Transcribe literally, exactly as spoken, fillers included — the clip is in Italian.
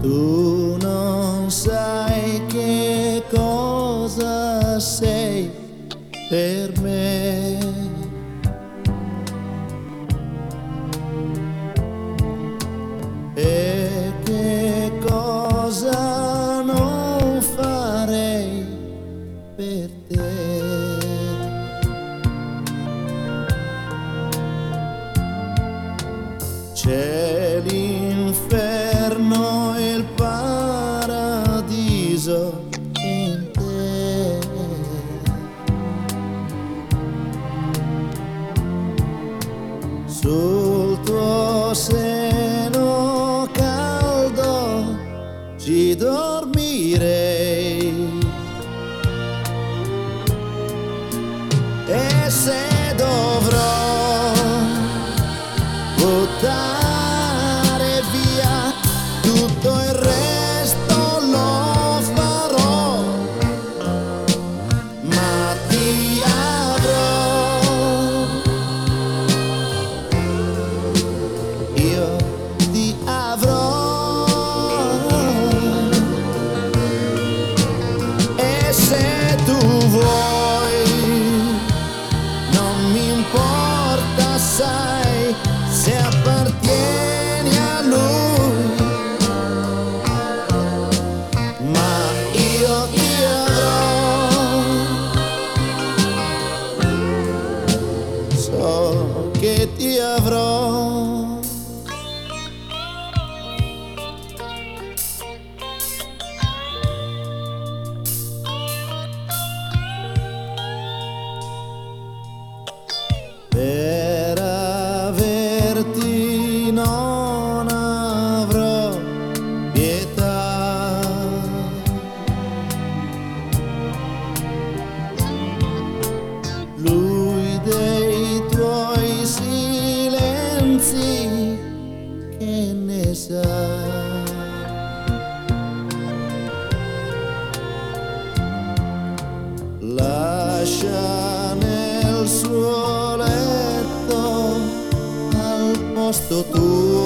Tu non sai che cosa sei per me. E che cosa non farei per te. C'è l'inferno e il paradiso in te. Sul tuo seno caldo ci dormirei. E se dovrò buttare via tutto il resto lo farò, ma ti avrò, io ti avrò. E se tu vuoi non mi importa, sai, se appartieni a lui, ma io ti avrò, so che ti avrò. Per averti non avrò pietà. Lui dei tuoi silenzi che ne sa. Lascia nel suo letto al posto tuo